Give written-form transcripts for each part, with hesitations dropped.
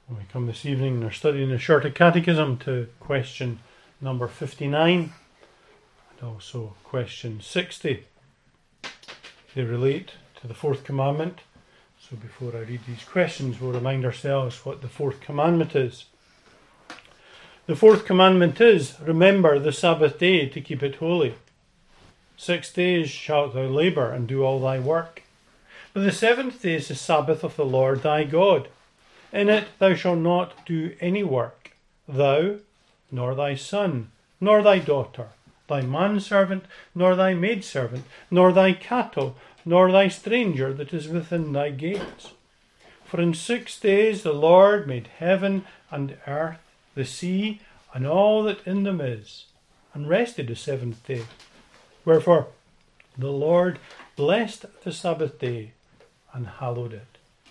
We come this evening and are studying the Shorter Catechism to question number 59 and also question 60. They relate to the fourth commandment. So before I read these questions, we'll remind ourselves what the fourth commandment is. The fourth commandment is, remember the Sabbath day to keep it holy. 6 days shalt thou labour and do all thy work. But the seventh day is the Sabbath of the Lord thy God. In it thou shalt not do any work, thou, nor thy son, nor thy daughter, thy manservant, nor thy maidservant, nor thy cattle, nor thy stranger that is within thy gates. For in 6 days the Lord made heaven and earth, the sea, and all that in them is, and rested the seventh day. Wherefore the Lord blessed the Sabbath day and hallowed it.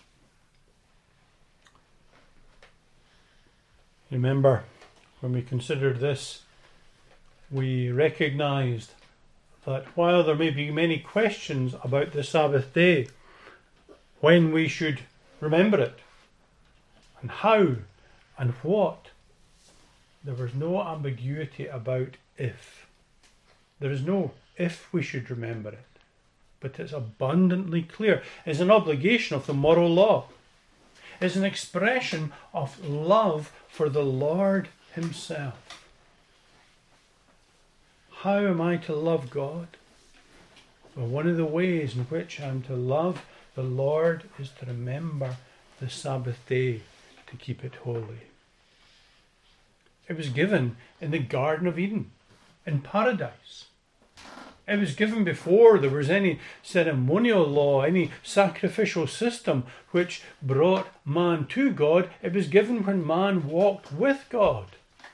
Remember, when we considered this, we recognized that while there may be many questions about the Sabbath day, when we should remember it, and how, and what, there was no ambiguity about if. There is no if we should remember it, but it's abundantly clear. It's an obligation of the moral law. It's an expression of love for the Lord himself. How am I to love God? Well, one of the ways in which I'm to love the Lord is to remember the Sabbath day, to keep it holy. It was given in the Garden of Eden, in paradise. It was given before there was any ceremonial law, any sacrificial system which brought man to God. It was given when man walked with God.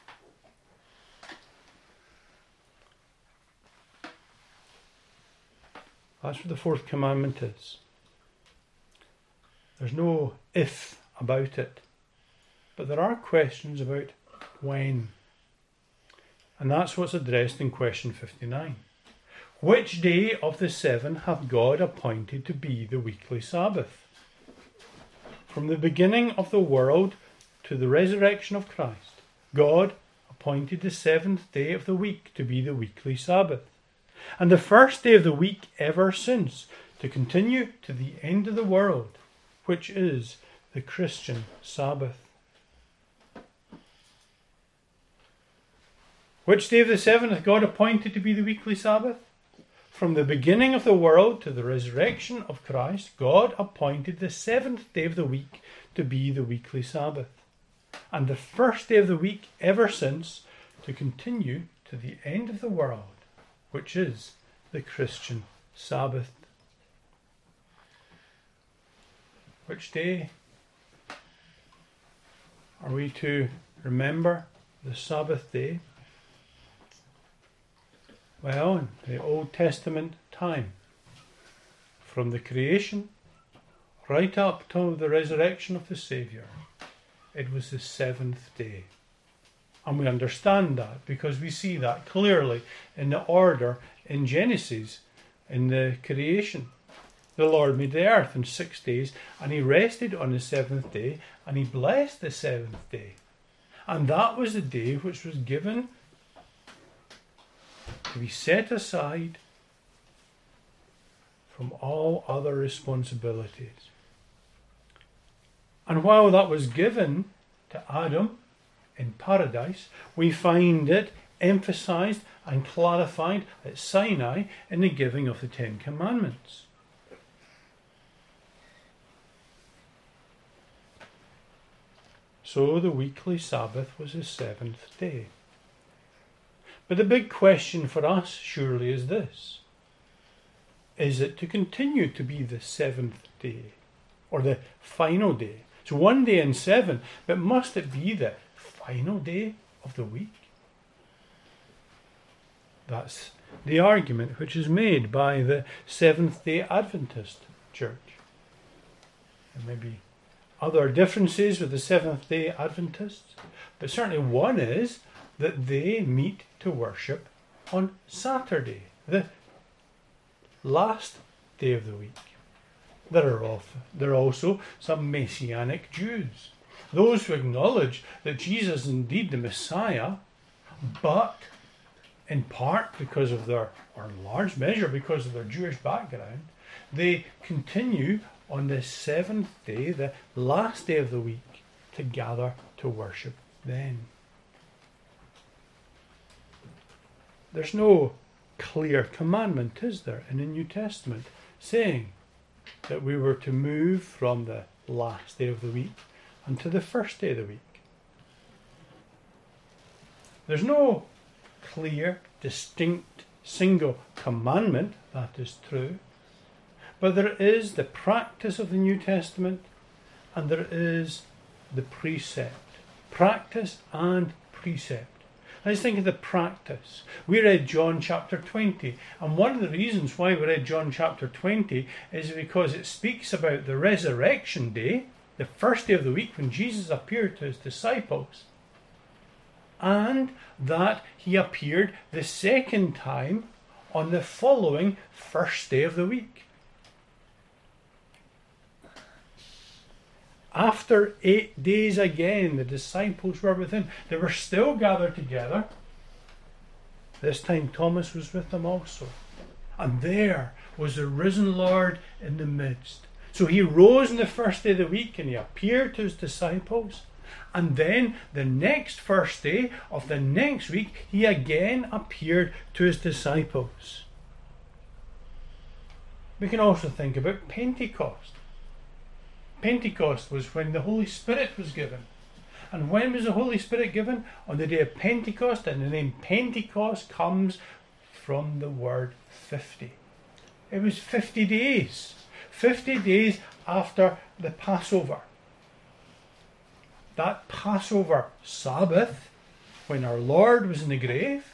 That's what the fourth commandment is. There's no if about it, but there are questions about when. And that's what's addressed in question 59. Which day of the 7 hath God appointed to be the weekly Sabbath? From the beginning of the world to the resurrection of Christ, God appointed the 7th day of the week to be the weekly Sabbath, and the first day of the week ever since, to continue to the end of the world, which is the Christian Sabbath. Which day of the 7 hath God appointed to be the weekly Sabbath? From the beginning of the world to the resurrection of Christ, God appointed the 7th day of the week to be the weekly Sabbath, and the first day of the week ever since, to continue to the end of the world, which is the Christian Sabbath. Which day are we to remember the Sabbath day? Well, in the Old Testament time, from the creation right up to the resurrection of the Saviour, it was the 7th day. And we understand that because we see that clearly in the order in Genesis, in the creation. The Lord made the earth in 6 days, and he rested on the 7th day, and he blessed the 7th day. And that was the day which was given to be set aside from all other responsibilities. And while that was given to Adam in paradise, we find it emphasized and clarified at Sinai in the giving of the 10 Commandments. So the weekly Sabbath was the 7th day. But the big question for us surely is this. Is it to continue to be the 7th day, or the final day? It's 1 day in 7, but must it be the final day of the week? That's the argument which is made by the Seventh-day Adventist Church. There may be other differences with the Seventh-day Adventists, but certainly one is that they meet to worship on Saturday, the last day of the week. There are also some Messianic Jews, those who acknowledge that Jesus is indeed the Messiah, but in part because of their, or in large measure because of their Jewish background, they continue on the seventh day, the last day of the week, to gather to worship then. There's no clear commandment, is there, in the New Testament, saying that we were to move from the last day of the week unto the first day of the week. There's no clear, distinct, single commandment, that is true, but there is the practice of the New Testament and there is the precept. Practice and precept. Let's think of the practice. We read John chapter 20, and one of the reasons why we read John chapter 20 is because it speaks about the resurrection day, the first day of the week when Jesus appeared to his disciples, and that he appeared the second time on the following first day of the week. After 8 days again, the disciples were with him. They were still gathered together. This time Thomas was with them also. And there was the risen Lord in the midst. So he rose on the first day of the week and he appeared to his disciples. And then the next first day of the next week, he again appeared to his disciples. We can also think about Pentecost. Pentecost was when the Holy Spirit was given. And when was the Holy Spirit given? On the day of Pentecost, and the name Pentecost comes from the word 50. It was 50 days. 50 days after the Passover. That Passover Sabbath, when our Lord was in the grave,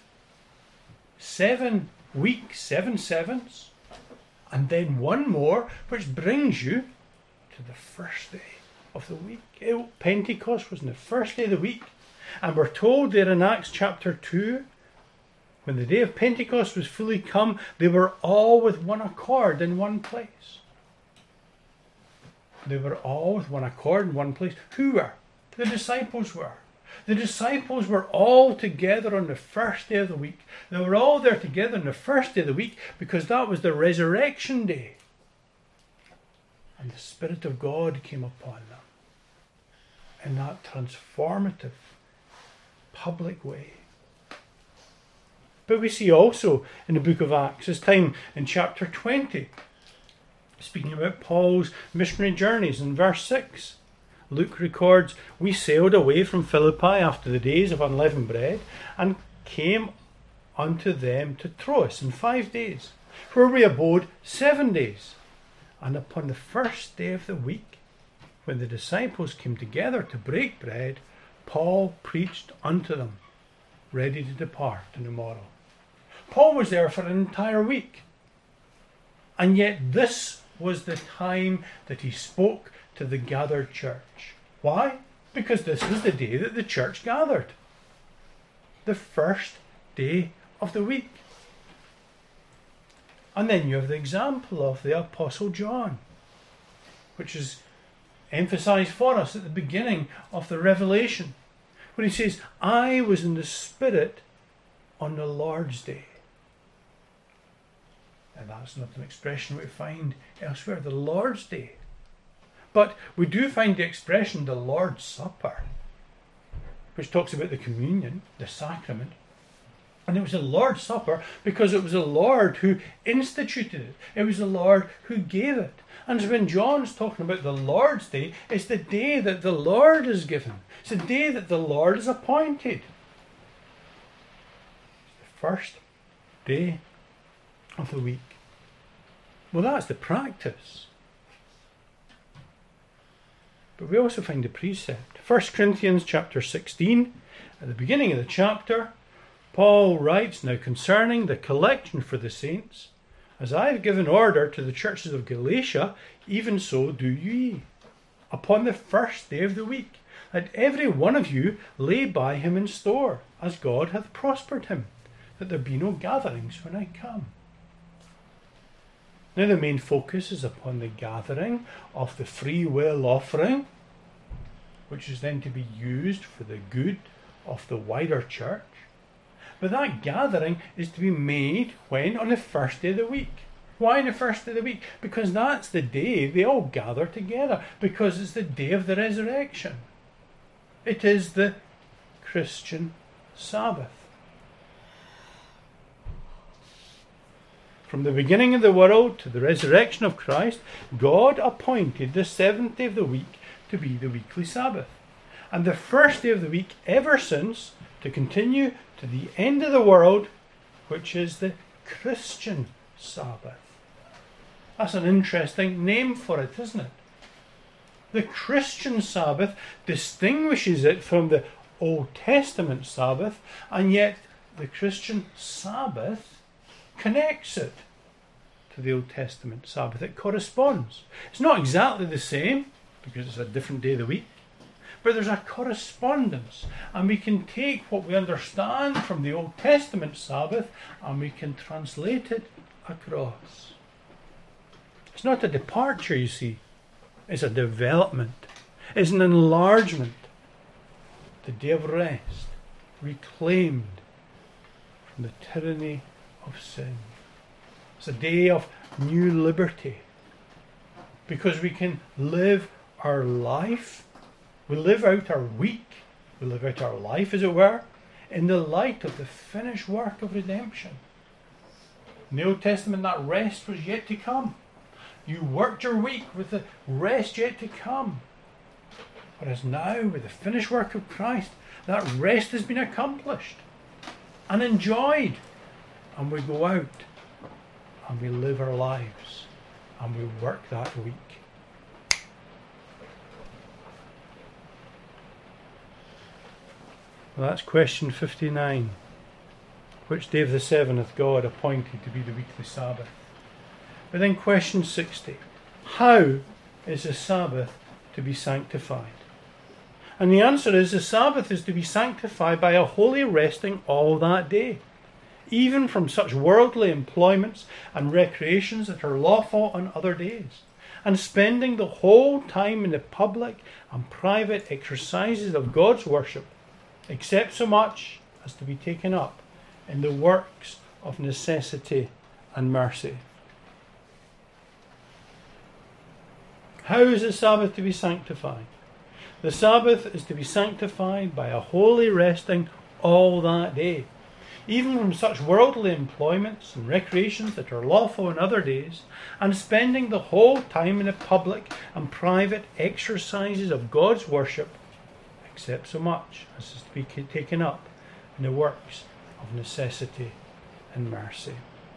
7 weeks, 7 sevens, and then one more, which brings you to the first day of the week. Pentecost was on the first day of the week, and we're told there in Acts chapter 2, when the day of Pentecost was fully come, they were all with one accord in one place. They were all with one accord in one place. Who were? The disciples were. The disciples were all together on the first day of the week. They were all there together on the first day of the week because that was the resurrection day. And the Spirit of God came upon them in that transformative, public way. But we see also in the book of Acts, this time in chapter 20, speaking about Paul's missionary journeys in verse 6, Luke records, "We sailed away from Philippi after the days of unleavened bread and came unto them to Troas in 5 days, where we abode 7 days. And upon the first day of the week, when the disciples came together to break bread, Paul preached unto them, ready to depart on the morrow." Paul was there for an entire week. And yet this was the time that he spoke to the gathered church. Why? Because this was the day that the church gathered. The first day of the week. And then you have the example of the Apostle John, which is emphasized for us at the beginning of the Revelation, when he says, "I was in the Spirit on the Lord's day." And that's not an expression we find elsewhere, the Lord's day. But we do find the expression the Lord's Supper, which talks about the communion, the sacrament. And it was the Lord's Supper because it was the Lord who instituted it. It was the Lord who gave it. And so when John's talking about the Lord's Day, it's the day that the Lord is given. It's the day that the Lord is appointed. It's the first day of the week. Well, that's the practice. But we also find the precept. 1 Corinthians chapter 16, at the beginning of the chapter, Paul writes, "Now concerning the collection for the saints, as I have given order to the churches of Galatia, even so do ye, upon the first day of the week, that every one of you lay by him in store, as God hath prospered him, that there be no gatherings when I come." Now the main focus is upon the gathering of the free will offering, which is then to be used for the good of the wider church. But that gathering is to be made when? On the first day of the week. Why on the first day of the week? Because that's the day they all gather together, because it's the day of the resurrection. It is the Christian Sabbath. From the beginning of the world to the resurrection of Christ, God appointed the seventh day of the week to be the weekly Sabbath, and the first day of the week ever since to continue to the end of the world, which is the Christian Sabbath. That's an interesting name for it, isn't it? The Christian Sabbath distinguishes it from the Old Testament Sabbath, and yet the Christian Sabbath connects it to the Old Testament Sabbath. It corresponds. It's not exactly the same, because it's a different day of the week, but there's a correspondence, and we can take what we understand from the Old Testament Sabbath and we can translate it across. It's not a departure, you see. It's a development. It's an enlargement. The day of rest, reclaimed from the tyranny of sin. It's a day of new liberty, because we can live our life, we live out our week, we live out our life, as it were, in the light of the finished work of redemption. In the Old Testament, that rest was yet to come. You worked your week with the rest yet to come. Whereas now, with the finished work of Christ, that rest has been accomplished and enjoyed. And we go out and we live our lives and we work that week. Well, that's question 59. Which day of the seven hath God appointed to be the weekly Sabbath? But then question 60. How is the Sabbath to be sanctified? And the answer is the Sabbath is to be sanctified by a holy resting all that day, even from such worldly employments and recreations that are lawful on other days, and spending the whole time in the public and private exercises of God's worship, except so much as to be taken up in the works of necessity and mercy. How is the Sabbath to be sanctified? The Sabbath is to be sanctified by a holy resting all that day, even from such worldly employments and recreations that are lawful on other days, and spending the whole time in the public and private exercises of God's worship, except so much as is to be taken up in the works of necessity and mercy.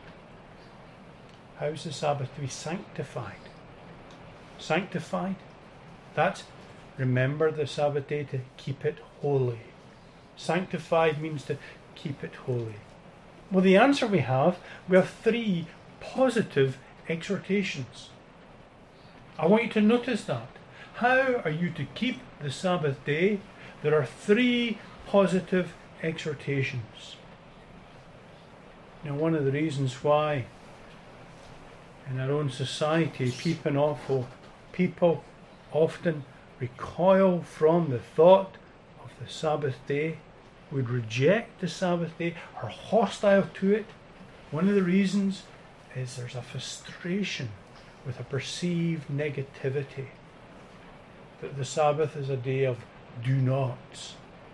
How is the Sabbath to be sanctified? Sanctified? That's remember the Sabbath day to keep it holy. Sanctified means to keep it holy. Well, the answer we have three positive exhortations. I want you to notice that. How are you to keep the Sabbath day? There are three positive exhortations. Now, one of the reasons why in our own society people often recoil from the thought of the Sabbath day, would reject the Sabbath day, are hostile to it. One of the reasons is there's a frustration with a perceived negativity, that the Sabbath is a day of do nots.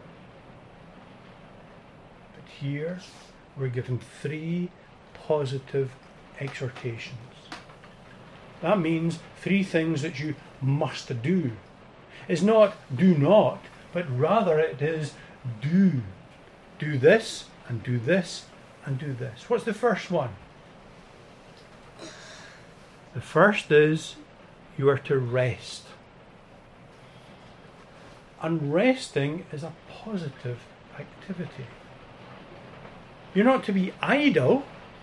But here we're given three positive exhortations. That means three things that you must do. It's not do not, but rather it is do. Do this, and do this, and do this. What's the first one? The first is you are to rest. And resting is a positive activity. You're not to be idle,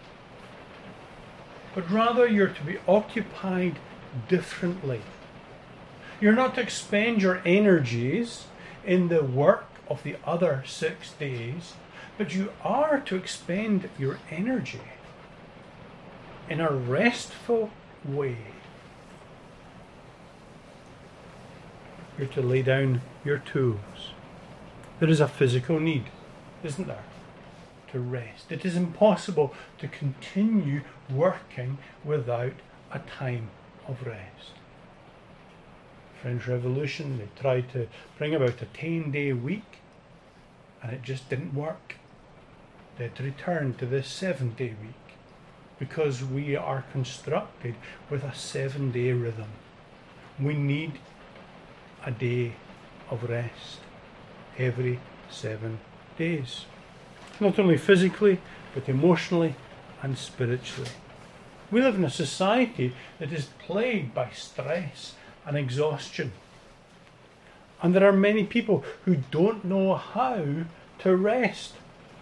but rather you're to be occupied differently. You're not to expend your energies in the work of the other 6 days, but you are to expend your energy in a restful way. You're to lay down your tools. There is a physical need, isn't there, to rest. It is impossible to continue working without a time of rest. French Revolution, they tried to bring about a 10-day week, and it just didn't work. They had to return to this 7-day week because we are constructed with a 7-day rhythm. We need a day of rest every 7 days. Not only physically, but emotionally and spiritually. We live in a society that is plagued by stress and exhaustion. And there are many people who don't know how to rest.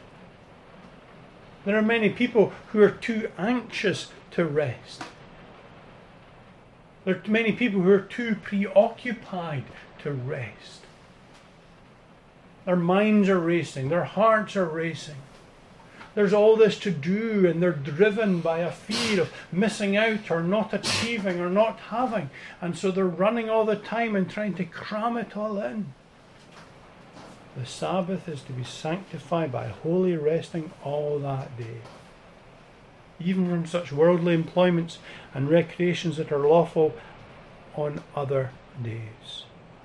There are many people who are too anxious to rest. There are many people who are too preoccupied to rest. Their minds are racing, their hearts are racing. There's all this to do, and they're driven by a fear of missing out or not achieving or not having. And so they're running all the time and trying to cram it all in. The Sabbath is to be sanctified by holy resting all that day, even from such worldly employments and recreations that are lawful on other days.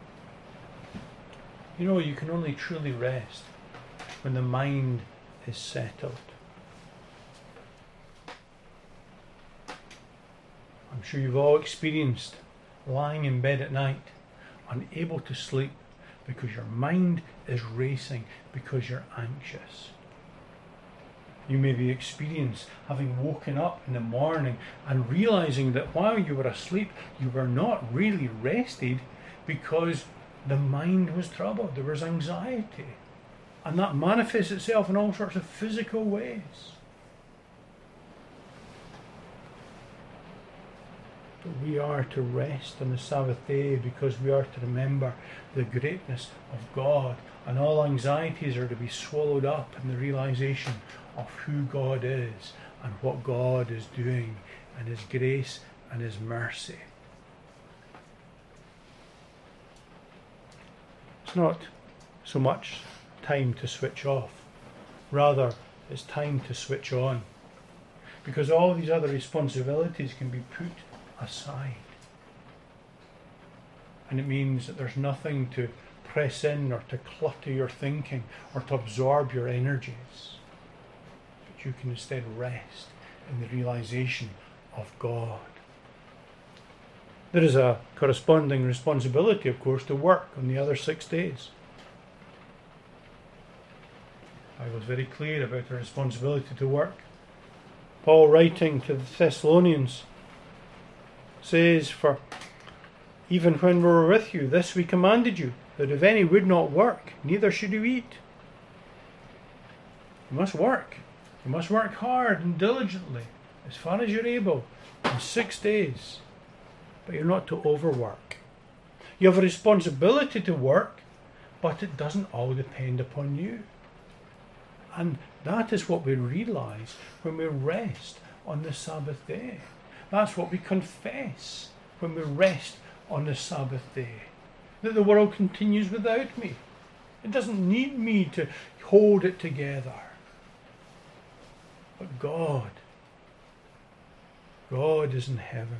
You know, you can only truly rest when the mind is settled. I'm sure you've all experienced lying in bed at night, unable to sleep because your mind is racing, because you're anxious. You may be experienced having woken up in the morning and realizing that while you were asleep, you were not really rested because the mind was troubled. There was anxiety. And that manifests itself in all sorts of physical ways. But we are to rest on the Sabbath day because we are to remember the greatness of God. And all anxieties are to be swallowed up in the realization of who God is and what God is doing and His grace and His mercy. It's not so much time to switch off. Rather, it's time to switch on. Because all these other responsibilities can be put aside. And it means that there's nothing to press in or to clutter your thinking or to absorb your energies. But you can instead rest in the realization of God. There is a corresponding responsibility, of course, to work on the other 6 days. The Bible is very clear about our responsibility to work. Paul, writing to the Thessalonians, says, "For even when we were with you, this we commanded you, that if any would not work, neither should you eat." You must work. You must work hard and diligently, as far as you're able, in 6 days. But you're not to overwork. You have a responsibility to work, but it doesn't all depend upon you. And that is what we realize when we rest on the Sabbath day. That's what we confess when we rest on the Sabbath day. That the world continues without me. It doesn't need me to hold it together. But God is in heaven.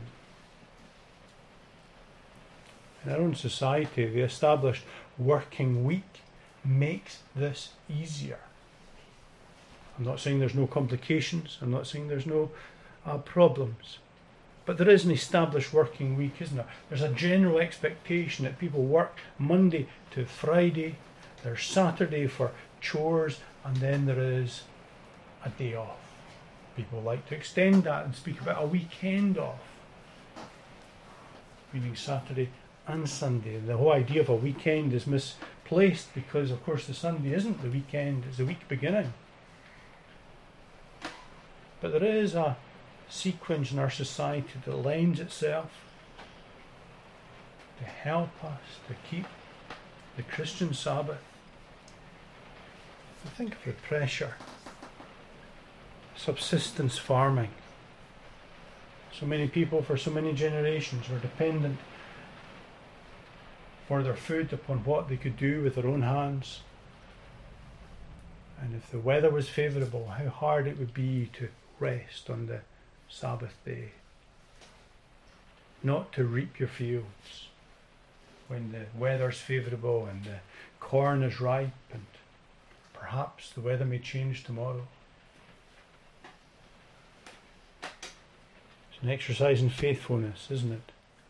In our own society, the established working week makes this easier. I'm not saying there's no complications. I'm not saying there's no problems. But there is an established working week, isn't there? There's a general expectation that people work Monday to Friday. There's Saturday for chores, and then there is a day off. People like to extend that and speak about a weekend off, meaning Saturday and Sunday. The whole idea of a weekend is misplaced because, of course, the Sunday isn't the weekend, it's the week beginning. But there is a sequence in our society that lends itself to help us to keep the Christian Sabbath. Think of the pressure. Subsistence farming. So many people for so many generations were dependent for their food upon what they could do with their own hands. And if the weather was favourable, how hard it would be to rest on the Sabbath day. Not to reap your fields when the weather's favourable and the corn is ripe and perhaps the weather may change tomorrow. It's an exercise in faithfulness, isn't it?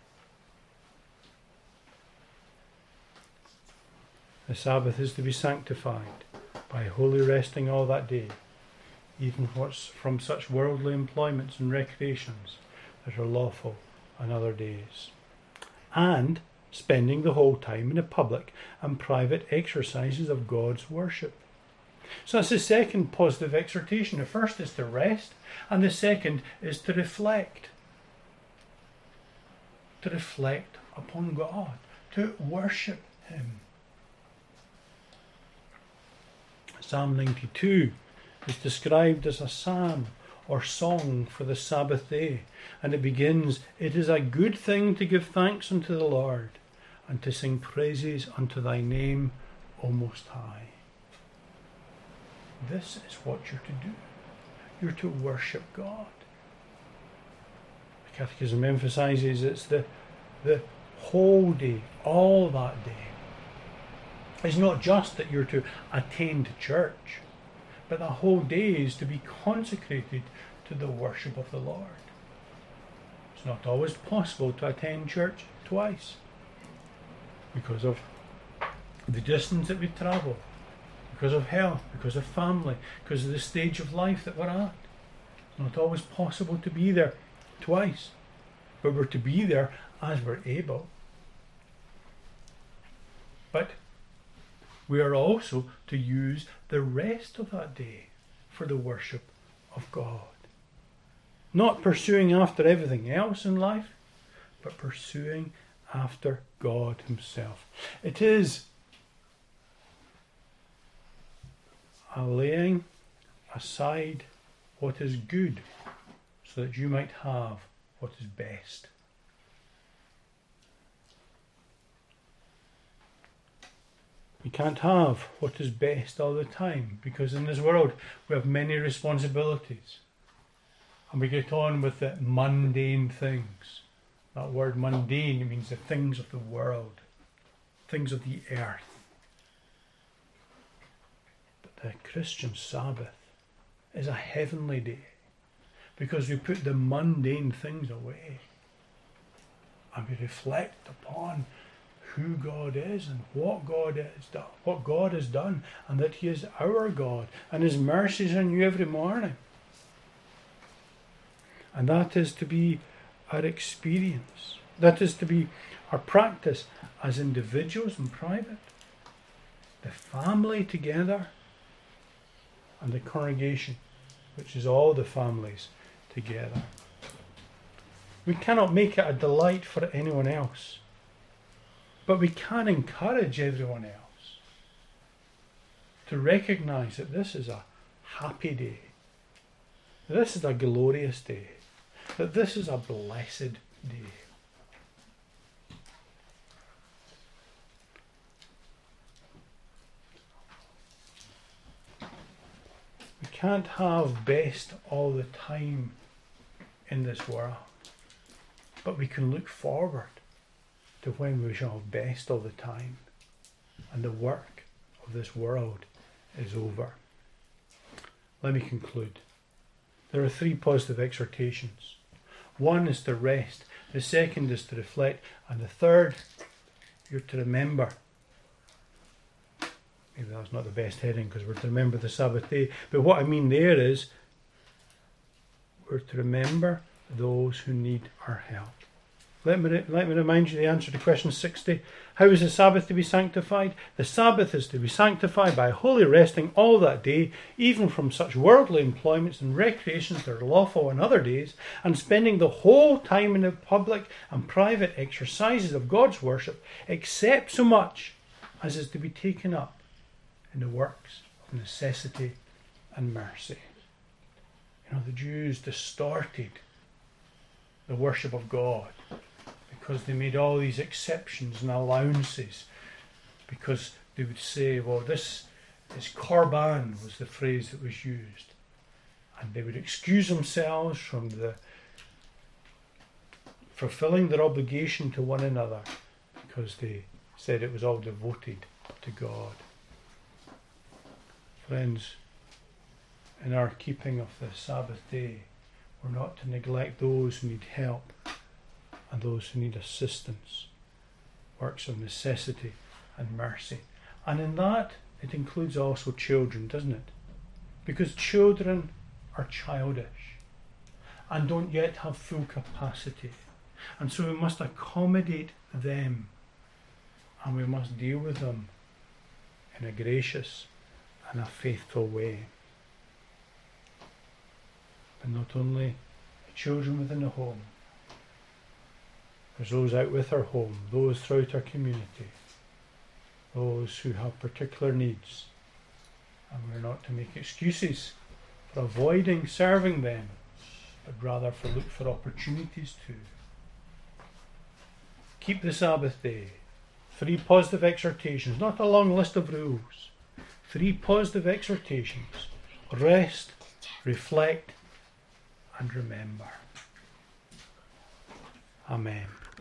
The Sabbath is to be sanctified by holy resting all that day, even from such worldly employments and recreations that are lawful on other days, and spending the whole time in the public and private exercises of God's worship. So that's the second positive exhortation. The first is to rest, and the second is to reflect. To reflect upon God, to worship Him. Psalm 92 is described as a psalm or song for the Sabbath day, and it begins, "It is a good thing to give thanks unto the Lord, and to sing praises unto thy name, O Most High." This is what you're to do. You're to worship God. The Catechism emphasises it's the whole day, all that day. It's not just that you're to attend church, but the whole day is to be consecrated to the worship of the Lord. It's not always possible to attend church twice because of the distance that we travel, because of health, because of family, because of the stage of life that we're at. It's not always possible to be there twice, but we're to be there as we're able. But we are also to use the rest of that day for the worship of God. Not pursuing after everything else in life, but pursuing after God Himself. It is a laying aside what is good so that you might have what is best. We can't have what is best all the time, because in this world we have many responsibilities and we get on with the mundane things. That word mundane means the things of the world, things of the earth. But the Christian Sabbath is a heavenly day because we put the mundane things away and we reflect upon who God is and what God has done, and that He is our God and His mercies are new every morning. And that is to be our experience. That is to be our practice as individuals in private, the family together, and the congregation, which is all the families together. We cannot make it a delight for anyone else, but we can encourage everyone else to recognise that this is a happy day, this is a glorious day, that this is a blessed day. We can't have best all the time in this world, but we can look forward to when we shall have best all the time and the work of this world is over. Let me conclude. There are three positive exhortations. One is to rest, the second is to reflect, and the third, you're to remember. Maybe that's not the best heading because we're to remember the Sabbath day, but what I mean there is we're to remember those who need our help. Let me remind you the answer to question 60. How is the Sabbath to be sanctified? The Sabbath is to be sanctified by holy resting all that day, even from such worldly employments and recreations that are lawful on other days, and spending the whole time in the public and private exercises of God's worship, except so much as is to be taken up in the works of necessity and mercy. The Jews distorted the worship of God because they made all these exceptions and allowances, because they would say, well, this is korban, was the phrase that was used. And they would excuse themselves from fulfilling their obligation to one another because they said it was all devoted to God. Friends, in our keeping of the Sabbath day, we're not to neglect those who need help and those who need assistance, works of necessity and mercy. And in that, it includes also children, doesn't it? Because children are childish and don't yet have full capacity. And so we must accommodate them, and we must deal with them in a gracious and a faithful way. But not only the children within the home, there's those out with our home, those throughout our community, those who have particular needs, and we're not to make excuses for avoiding serving them, but rather look for opportunities to. Keep the Sabbath day. 3 positive exhortations, not a long list of rules. 3 positive exhortations. Rest, reflect, and remember. Amen.